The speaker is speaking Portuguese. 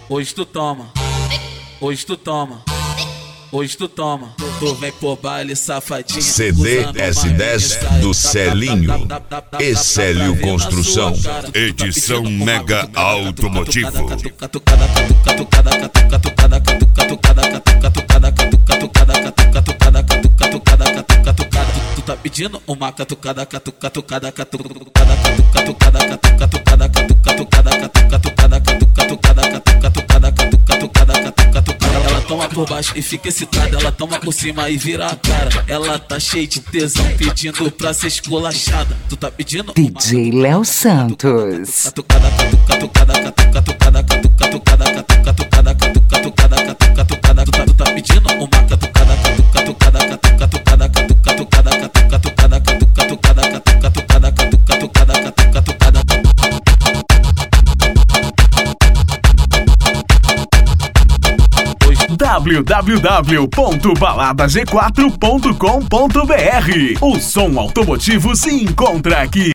Hoje tu toma, hoje tu toma, hoje tu toma. Tu vem pro baile safadinho. CD S10 do Celinho e Célio Construção. Edição Mega Automotivo. Tu tá pedindo uma catucada, catucada, ela toma por baixo e fica excitada, ela toma por cima e vira a cara. Ela tá cheia de tesão, pedindo pra ser esculachada. Tu tá pedindo DJ Léo Santos. Tu tá pedindo uma www.baladag4.com.br. O som automotivo se encontra aqui.